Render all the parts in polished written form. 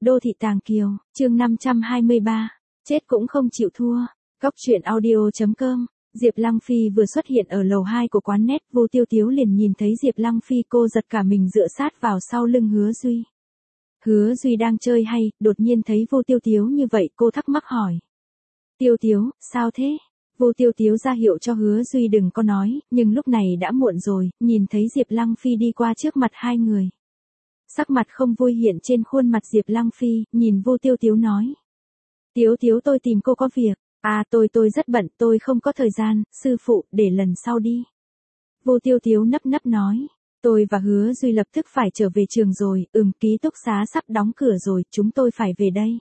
Đô thị Tàng Kiều, chương 523, chết cũng không chịu thua. Góc truyện audio.com. Diệp Lăng Phi vừa xuất hiện ở lầu 2 của quán net, Vô Tiêu Tiếu liền nhìn thấy Diệp Lăng Phi, cô giật cả mình dựa sát vào sau lưng Hứa Duy. Hứa Duy đang chơi hay, đột nhiên thấy Vô Tiêu Tiếu như vậy, cô thắc mắc hỏi. Tiêu Tiếu, sao thế? Vô Tiêu Tiếu ra hiệu cho Hứa Duy đừng có nói, nhưng lúc này đã muộn rồi, nhìn thấy Diệp Lăng Phi đi qua trước mặt hai người. Sắc mặt không vui hiện trên khuôn mặt Diệp Lăng Phi, nhìn Vô Tiêu Tiếu nói. Tiếu Tiếu, tôi tìm cô có việc. À, tôi rất bận, tôi không có thời gian, sư phụ, để lần sau đi. Vô Tiêu Tiếu nấp nấp nói. Tôi và Hứa Duy lập tức phải trở về trường rồi, ký túc xá sắp đóng cửa rồi, chúng tôi phải về đây.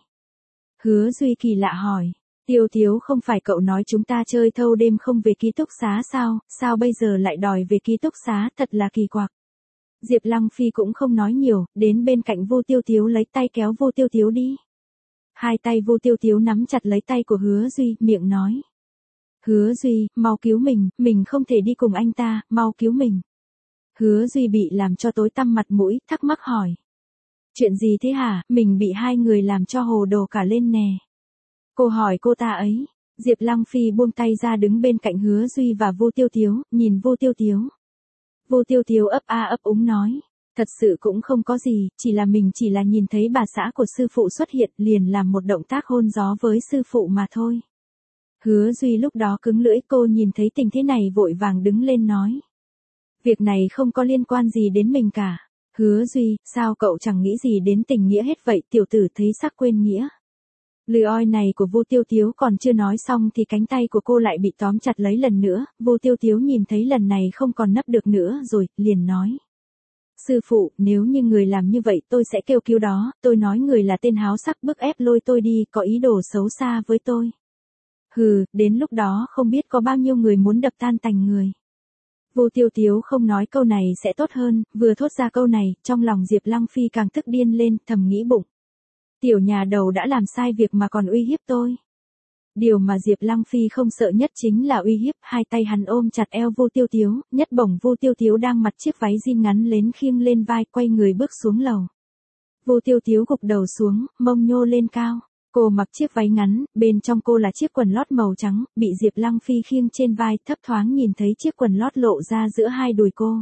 Hứa Duy kỳ lạ hỏi. Tiêu Tiếu, không phải cậu nói chúng ta chơi thâu đêm không về ký túc xá sao bây giờ lại đòi về ký túc xá, thật là kỳ quặc. Diệp Lăng Phi cũng không nói nhiều, đến bên cạnh Vô Tiêu Tiếu lấy tay kéo Vô Tiêu Tiếu đi. Hai tay Vô Tiêu Tiếu nắm chặt lấy tay của Hứa Duy, miệng nói. Hứa Duy, mau cứu mình không thể đi cùng anh ta, mau cứu mình. Hứa Duy bị làm cho tối tăm mặt mũi, thắc mắc hỏi. Chuyện gì thế hả, mình bị hai người làm cho hồ đồ cả lên nè. Cô hỏi cô ta ấy. Diệp Lăng Phi buông tay ra đứng bên cạnh Hứa Duy và Vô Tiêu Tiếu, nhìn Vô Tiêu Tiếu. Vô Tiêu Tiếu ấp a ấp úng nói. Thật sự cũng không có gì, mình chỉ là nhìn thấy bà xã của sư phụ xuất hiện liền làm một động tác hôn gió với sư phụ mà thôi. Hứa Duy lúc đó cứng lưỡi, cô nhìn thấy tình thế này vội vàng đứng lên nói. Việc này không có liên quan gì đến mình cả. Hứa Duy, sao cậu chẳng nghĩ gì đến tình nghĩa hết vậy, tiểu tử thấy sắc quên nghĩa. Lời oi này của Vô Tiêu Tiếu còn chưa nói xong thì cánh tay của cô lại bị tóm chặt lấy lần nữa, Vô Tiêu Tiếu nhìn thấy lần này không còn nấp được nữa rồi, liền nói. Sư phụ, nếu như người làm như vậy tôi sẽ kêu cứu đó, tôi nói người là tên háo sắc bức ép lôi tôi đi, có ý đồ xấu xa với tôi. Hừ, đến lúc đó không biết có bao nhiêu người muốn đập tan tành người. Vô Tiêu Tiếu không nói câu này sẽ tốt hơn, vừa thốt ra câu này, trong lòng Diệp Lăng Phi càng tức điên lên, thầm nghĩ bụng. Tiểu nhà đầu đã làm sai việc mà còn uy hiếp tôi. Điều mà Diệp Lăng Phi không sợ nhất chính là uy hiếp, hai tay hắn ôm chặt eo Vô Tiêu Tiếu, nhất bổng Vô Tiêu Tiếu đang mặc chiếc váy jean ngắn đến khiêng lên vai, quay người bước xuống lầu. Vô Tiêu Tiếu gục đầu xuống, mông nhô lên cao. Cô mặc chiếc váy ngắn, bên trong cô là chiếc quần lót màu trắng, bị Diệp Lăng Phi khiêng trên vai, thấp thoáng nhìn thấy chiếc quần lót lộ ra giữa hai đùi cô.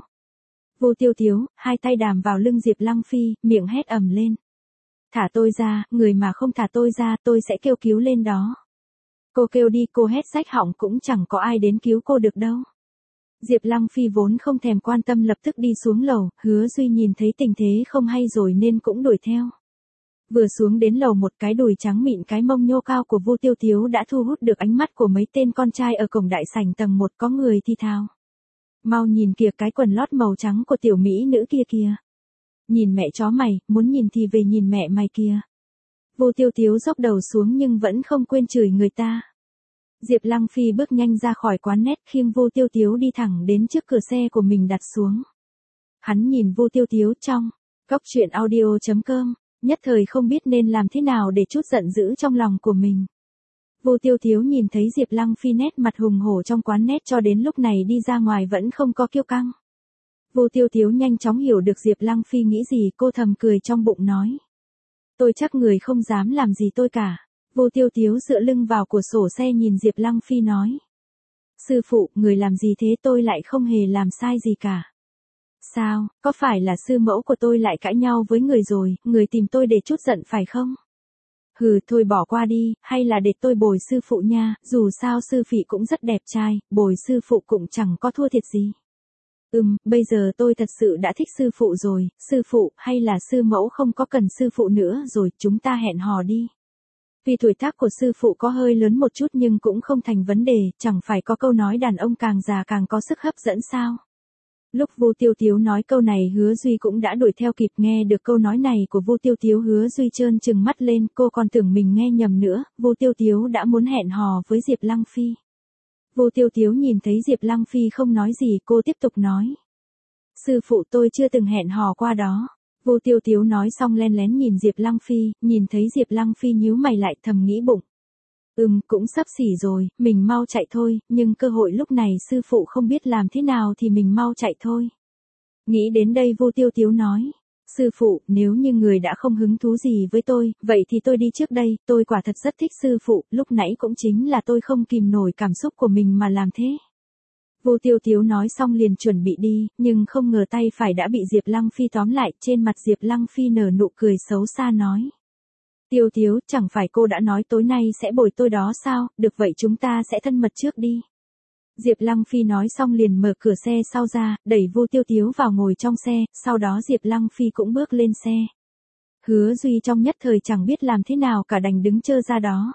Vô Tiêu Tiếu, hai tay đàm vào lưng Diệp Lăng Phi, miệng hét ầm lên. Thả tôi ra, người mà không thả tôi ra, tôi sẽ kêu cứu lên đó. Cô kêu đi, cô hét rách họng cũng chẳng có ai đến cứu cô được đâu. Diệp Lăng Phi vốn không thèm quan tâm lập tức đi xuống lầu, Hứa Duy nhìn thấy tình thế không hay rồi nên cũng đuổi theo. Vừa xuống đến lầu, một cái đùi trắng mịn cái mông nhô cao của Vô Tiêu Tiếu đã thu hút được ánh mắt của mấy tên con trai ở cổng đại sảnh tầng 1, có người thì thào. Mau nhìn kìa, cái quần lót màu trắng của tiểu mỹ nữ kia kìa. Nhìn mẹ chó mày, muốn nhìn thì về nhìn mẹ mày kìa. Vô Tiêu Tiếu dốc đầu xuống nhưng vẫn không quên chửi người ta. Diệp Lăng Phi bước nhanh ra khỏi quán net, khiêng Vô Tiêu Tiếu đi thẳng đến trước cửa xe của mình đặt xuống. Hắn nhìn Vô Tiêu Tiếu trong góc truyện audio.com, nhất thời không biết nên làm thế nào để trút giận dữ trong lòng của mình. Vô Tiêu Tiếu nhìn thấy Diệp Lăng Phi nét mặt hùng hổ trong quán net cho đến lúc này đi ra ngoài vẫn không có kiêu căng. Vô Tiêu Tiếu nhanh chóng hiểu được Diệp Lăng Phi nghĩ gì, cô thầm cười trong bụng nói. Tôi chắc người không dám làm gì tôi cả. Vô Tiêu Tiếu dựa lưng vào cửa sổ xe nhìn Diệp Lăng Phi nói. Sư phụ, người làm gì thế, tôi lại không hề làm sai gì cả. Sao, có phải là sư mẫu của tôi lại cãi nhau với người rồi, người tìm tôi để trút giận phải không? Hừ, thôi bỏ qua đi, hay là để tôi bồi sư phụ nha, dù sao sư phỉ cũng rất đẹp trai, bồi sư phụ cũng chẳng có thua thiệt gì. Bây giờ tôi thật sự đã thích sư phụ rồi, sư phụ hay là sư mẫu không có cần sư phụ nữa rồi, chúng ta hẹn hò đi. Vì tuổi tác của sư phụ có hơi lớn một chút nhưng cũng không thành vấn đề, chẳng phải có câu nói đàn ông càng già càng có sức hấp dẫn sao. Lúc Vô Tiêu Tiếu nói câu này Hứa Duy cũng đã đuổi theo kịp, nghe được câu nói này của Vô Tiêu Tiếu Hứa Duy trơn trừng mắt lên, cô còn tưởng mình nghe nhầm nữa, Vô Tiêu Tiếu đã muốn hẹn hò với Diệp Lăng Phi. Vô Tiêu Tiếu nhìn thấy Diệp Lăng Phi không nói gì, cô tiếp tục nói. Sư phụ, tôi chưa từng hẹn hò qua đó. Vô Tiêu Tiếu nói xong len lén nhìn Diệp Lăng Phi, nhìn thấy Diệp Lăng Phi nhíu mày lại thầm nghĩ bụng. Cũng sắp xỉ rồi, mình mau chạy thôi, nhưng cơ hội lúc này sư phụ không biết làm thế nào thì mình mau chạy thôi. Nghĩ đến đây Vô Tiêu Tiếu nói. Sư phụ, nếu như người đã không hứng thú gì với tôi, vậy thì tôi đi trước đây, tôi quả thật rất thích sư phụ, lúc nãy cũng chính là tôi không kìm nổi cảm xúc của mình mà làm thế. Vô Tiêu Tiếu nói xong liền chuẩn bị đi, nhưng không ngờ tay phải đã bị Diệp Lăng Phi tóm lại, trên mặt Diệp Lăng Phi nở nụ cười xấu xa nói. Tiêu Tiếu, chẳng phải cô đã nói tối nay sẽ bồi tôi đó sao, được vậy chúng ta sẽ thân mật trước đi. Diệp Lăng Phi nói xong liền mở cửa xe sau ra, đẩy Vô Tiêu Tiếu vào ngồi trong xe, sau đó Diệp Lăng Phi cũng bước lên xe. Hứa Duy trong nhất thời chẳng biết làm thế nào cả đành đứng chơ ra đó.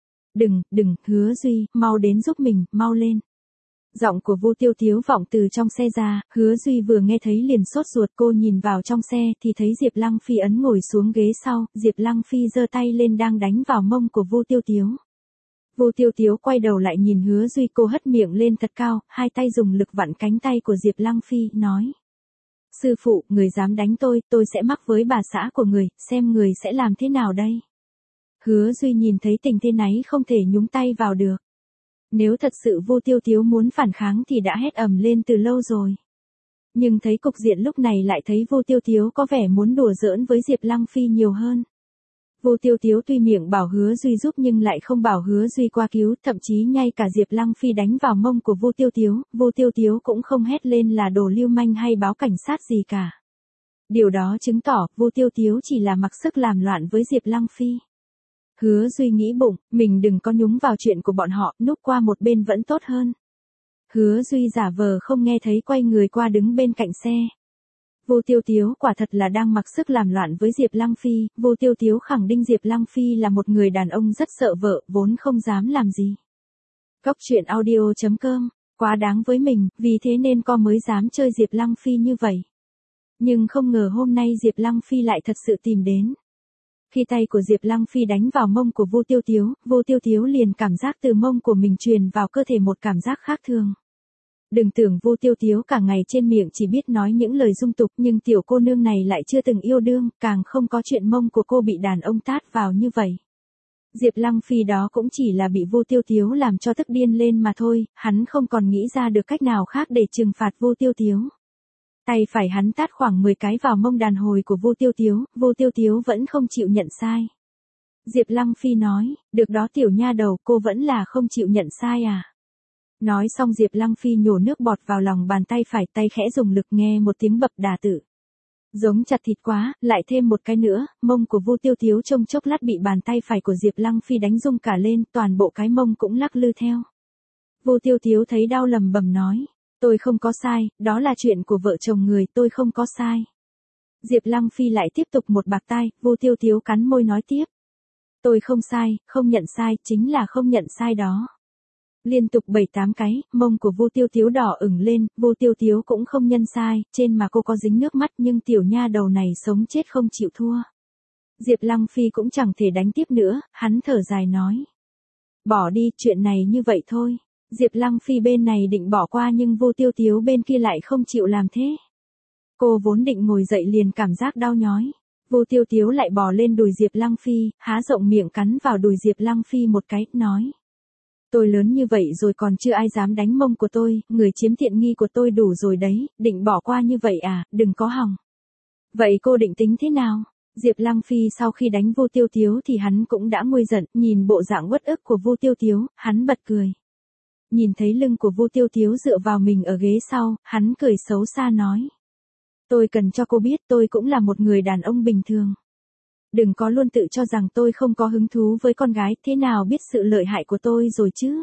Đừng, Hứa Duy, mau đến giúp mình, mau lên. Giọng của Vô Tiêu Tiếu vọng từ trong xe ra, Hứa Duy vừa nghe thấy liền sốt ruột, cô nhìn vào trong xe thì thấy Diệp Lăng Phi ấn ngồi xuống ghế sau, Diệp Lăng Phi giơ tay lên đang đánh vào mông của Vô Tiêu Tiếu. Vô Tiêu Tiếu quay đầu lại nhìn Hứa Duy, cô hất miệng lên thật cao, hai tay dùng lực vặn cánh tay của Diệp Lăng Phi, nói. Sư phụ, người dám đánh tôi sẽ mắc với bà xã của người, xem người sẽ làm thế nào đây. Hứa Duy nhìn thấy tình thế náy không thể nhúng tay vào được. Nếu thật sự Vô Tiêu Tiếu muốn phản kháng thì đã hét ầm lên từ lâu rồi. Nhưng thấy cục diện lúc này lại thấy Vô Tiêu Tiếu có vẻ muốn đùa giỡn với Diệp Lăng Phi nhiều hơn. Vô Tiêu Tiếu tuy miệng bảo Hứa Duy giúp nhưng lại không bảo Hứa Duy qua cứu, thậm chí ngay cả Diệp Lăng Phi đánh vào mông của Vô Tiêu Tiếu cũng không hét lên là đồ lưu manh hay báo cảnh sát gì cả. Điều đó chứng tỏ Vô Tiêu Tiếu chỉ là mặc sức làm loạn với Diệp Lăng Phi. Hứa Duy nghĩ bụng, mình đừng có nhúng vào chuyện của bọn họ, núp qua một bên vẫn tốt hơn. Hứa Duy giả vờ không nghe thấy, quay người qua đứng bên cạnh xe. Vô Tiêu Tiếu quả thật là đang mặc sức làm loạn với Diệp Lăng Phi, Vô Tiêu Tiếu khẳng định Diệp Lăng Phi là một người đàn ông rất sợ vợ, vốn không dám làm gì. Cốc truyện audio.com, quá đáng với mình, vì thế nên con mới dám chơi Diệp Lăng Phi như vậy. Nhưng không ngờ hôm nay Diệp Lăng Phi lại thật sự tìm đến. Khi tay của Diệp Lăng Phi đánh vào mông của Vô Tiêu Tiếu liền cảm giác từ mông của mình truyền vào cơ thể một cảm giác khác thường. Đừng tưởng Vô Tiêu Tiếu cả ngày trên miệng chỉ biết nói những lời dung tục, nhưng tiểu cô nương này lại chưa từng yêu đương, càng không có chuyện mông của cô bị đàn ông tát vào như vậy. Diệp Lăng Phi đó cũng chỉ là bị Vô Tiêu Tiếu làm cho tức điên lên mà thôi, hắn không còn nghĩ ra được cách nào khác để trừng phạt Vô Tiêu Tiếu. Tay phải hắn tát khoảng 10 cái vào mông đàn hồi của Vô Tiêu Tiếu vẫn không chịu nhận sai. Diệp Lăng Phi nói, được đó tiểu nha đầu, cô vẫn là không chịu nhận sai à. Nói xong Diệp Lăng Phi nhổ nước bọt vào lòng bàn tay phải, tay khẽ dùng lực, nghe một tiếng bập đà tử. Giống chặt thịt quá, lại thêm một cái nữa, mông của Vô Tiêu Tiếu trong chốc lát bị bàn tay phải của Diệp Lăng Phi đánh rung cả lên, toàn bộ cái mông cũng lắc lư theo. Vô Tiêu Tiếu thấy đau lầm bầm nói, tôi không có sai, đó là chuyện của vợ chồng người, tôi không có sai. Diệp Lăng Phi lại tiếp tục một bạt tai, Vô Tiêu Tiếu cắn môi nói tiếp. Tôi không sai, không nhận sai, chính là không nhận sai đó. Liên tục 7-8 cái, mông của Vô Tiêu Tiếu đỏ ửng lên, Vô Tiêu Tiếu cũng không nhân sai, trên mà cô có dính nước mắt nhưng tiểu nha đầu này sống chết không chịu thua. Diệp Lăng Phi cũng chẳng thể đánh tiếp nữa, hắn thở dài nói. Bỏ đi, chuyện này như vậy thôi. Diệp Lăng Phi bên này định bỏ qua nhưng Vô Tiêu Tiếu bên kia lại không chịu làm thế. Cô vốn định ngồi dậy liền cảm giác đau nhói. Vô Tiêu Tiếu lại bò lên đùi Diệp Lăng Phi, há rộng miệng cắn vào đùi Diệp Lăng Phi một cái, nói. Tôi lớn như vậy rồi còn chưa ai dám đánh mông của tôi, người chiếm tiện nghi của tôi đủ rồi đấy, định bỏ qua như vậy à, đừng có hòng. Vậy cô định tính thế nào? Diệp Lăng Phi sau khi đánh Vô Tiêu Tiếu thì hắn cũng đã nguôi giận, nhìn bộ dạng uất ức của Vô Tiêu Tiếu, hắn bật cười. Nhìn thấy lưng của Vô Tiêu Tiếu dựa vào mình ở ghế sau, hắn cười xấu xa nói. Tôi cần cho cô biết tôi cũng là một người đàn ông bình thường. Đừng có luôn tự cho rằng tôi không có hứng thú với con gái, thế nào biết sự lợi hại của tôi rồi chứ.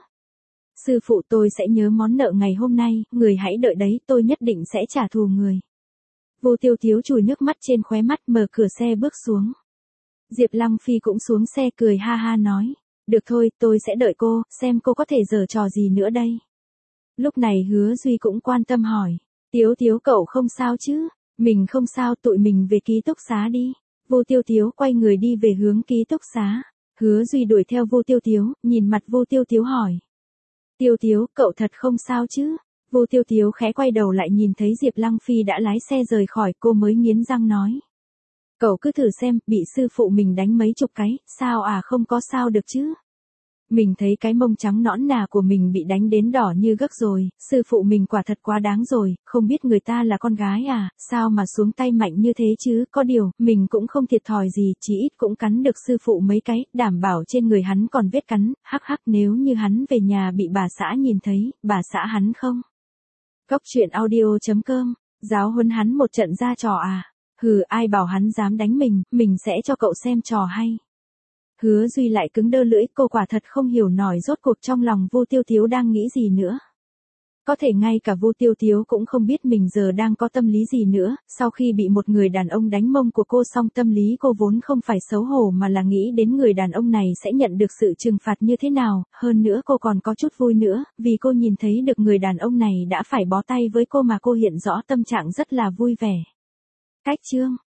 Sư phụ, tôi sẽ nhớ món nợ ngày hôm nay, người hãy đợi đấy, tôi nhất định sẽ trả thù người. Vô Tiêu Tiếu chùi nước mắt trên khóe mắt, mở cửa xe bước xuống. Diệp Lăng Phi cũng xuống xe cười ha ha nói. Được thôi, tôi sẽ đợi cô, xem cô có thể giở trò gì nữa đây. Lúc này Hứa Duy cũng quan tâm hỏi. Tiếu Tiếu cậu không sao chứ? Mình không sao, tụi mình về ký túc xá đi. Vô Tiêu Tiếu quay người đi về hướng ký túc xá. Hứa Duy đuổi theo Vô Tiêu Tiếu, nhìn mặt Vô Tiêu Tiếu hỏi. Tiêu Tiếu, cậu thật không sao chứ? Vô Tiêu Tiếu khẽ quay đầu lại nhìn thấy Diệp Lăng Phi đã lái xe rời khỏi, cô mới nghiến răng nói. Cậu cứ thử xem, bị sư phụ mình đánh mấy chục cái, sao à, không có sao được chứ? Mình thấy cái mông trắng nõn nà của mình bị đánh đến đỏ như gấc rồi, sư phụ mình quả thật quá đáng rồi, không biết người ta là con gái à, sao mà xuống tay mạnh như thế chứ, có điều, mình cũng không thiệt thòi gì, chỉ ít cũng cắn được sư phụ mấy cái, đảm bảo trên người hắn còn vết cắn, hắc hắc nếu như hắn về nhà bị bà xã nhìn thấy, bà xã hắn không. Cóc truyện audio.com, giáo huấn hắn một trận ra trò à, hừ ai bảo hắn dám đánh mình sẽ cho cậu xem trò hay. Hứa Duy lại cứng đơ lưỡi, cô quả thật không hiểu nổi rốt cuộc trong lòng Vu Tiêu Tiếu đang nghĩ gì nữa. Có thể ngay cả Vu Tiêu Tiếu cũng không biết mình giờ đang có tâm lý gì nữa, sau khi bị một người đàn ông đánh mông của cô xong tâm lý cô vốn không phải xấu hổ mà là nghĩ đến người đàn ông này sẽ nhận được sự trừng phạt như thế nào, hơn nữa cô còn có chút vui nữa, vì cô nhìn thấy được người đàn ông này đã phải bó tay với cô mà cô hiện rõ tâm trạng rất là vui vẻ. Cách chương